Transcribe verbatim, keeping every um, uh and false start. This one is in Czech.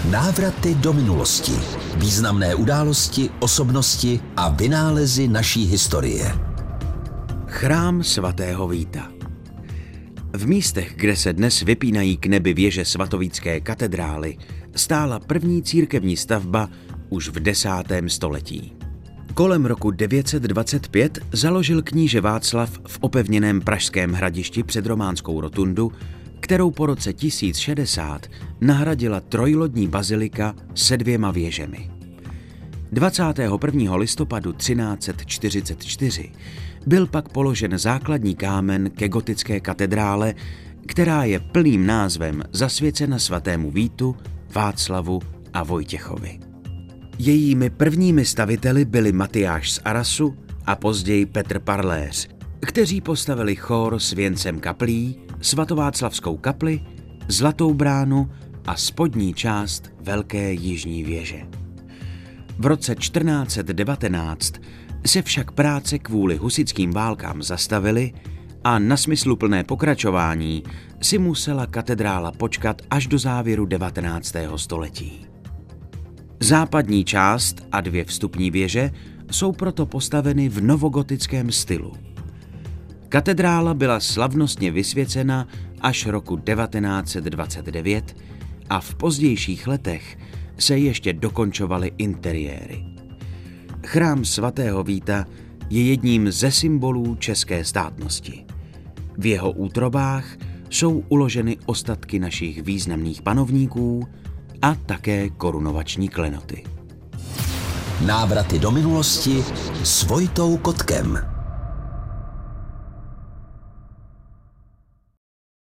Návraty do minulosti. Významné události, osobnosti a vynálezy naší historie. Chrám svatého Víta. V místech, kde se dnes vypínají k nebi věže svatovícké katedrály, stála první církevní stavba už v desátém století. Kolem roku devět set dvacet pět založil kníže Václav v opevněném pražském hradišti předrománskou rotundu, kterou po roce tisíc šedesát nahradila trojlodní bazilika se dvěma věžemi. dvacátého prvního listopadu třináct set čtyřicet čtyři byl pak položen základní kámen ke gotické katedrále, která je plným názvem zasvěcena svatému Vítu, Václavu a Vojtěchovi. Jejími prvními staviteli byli Matyáš z Arasu a později Petr Parléř, kteří postavili chór s věncem kaplí, svatováclavskou kapli, zlatou bránu a spodní část velké jižní věže. V roce čtrnáct set devatenáct se však práce kvůli husitským válkám zastavily a na smysluplné pokračování si musela katedrála počkat až do závěru devatenáctého století. Západní část a dvě vstupní věže jsou proto postaveny v novogotickém stylu. Katedrála byla slavnostně vysvěcena až roku devatenáct set dvacet devět a v pozdějších letech se ještě dokončovaly interiéry. Chrám svatého Víta je jedním ze symbolů české státnosti. V jeho útrobách jsou uloženy ostatky našich významných panovníků a také korunovační klenoty. Návraty do minulosti s Vojtou Kotkem.